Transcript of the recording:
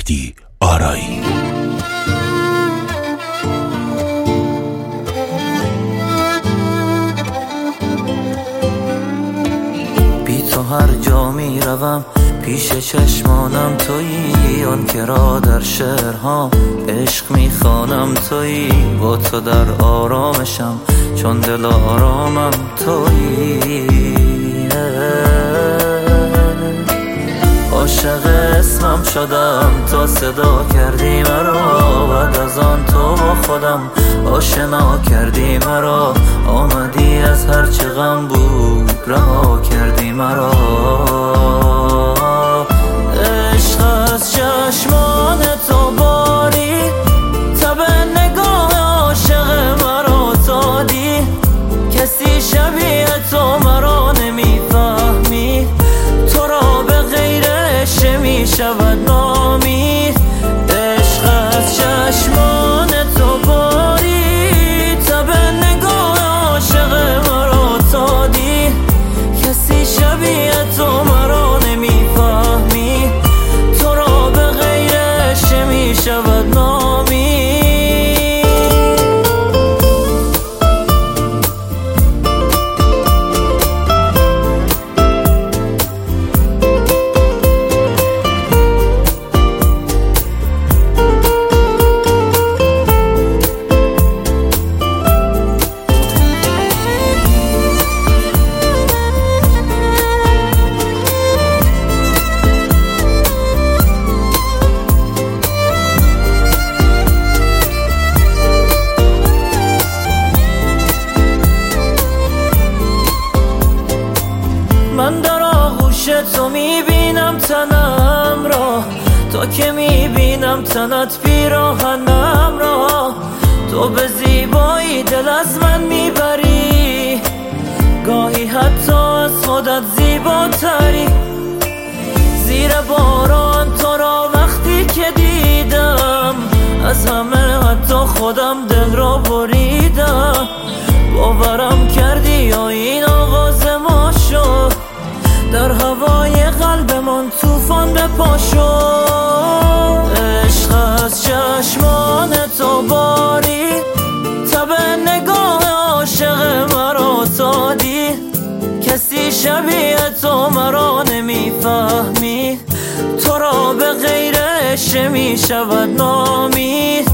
مهدی آرایی. بی تو هر جا می روم پیش چشمانم تویی، آن که را در شعرها عشق می خوانم تویی. با تو در آرامشم چون دل آرامم تویی. عاشق اسمم شدم تا صدا کردی مرا، بعد از آن تو با خودم آشنا کردی مرا. آمدی از هر چه غم بود رها کردی مرا. عشق از چشمان تو باری، تب نگاه عاشق مرا دادی. کسی شبیه تو مرا نمیفهمی، تو را به غیر عشق می شود نامی. عشق از چشمان تو باری، تب نگاه عاشق مرا دادی. کسی شبیه تو مرا نمیفهمی، تو را به غیر عشق می شود نامی. من در آغوش تو میبینم تنم را، تو که میبینم تنت پیراهنم را. تو به زیبایی دل از من میبری، گاهی حتی از خودت زیباتری. زیر باران تو را وقتی که دیدم، از همه حتی خودم دل را بریدم. باورم کردی یا این آغاز ما شد، در هوای قلبمان طوفان به پا شد. عشق از چشمان تو باری، تب نگاه عاشق مرا دادی. کسی شبیه تو مرا نمیفهمی، تو را به غیر عشق می شود نامی.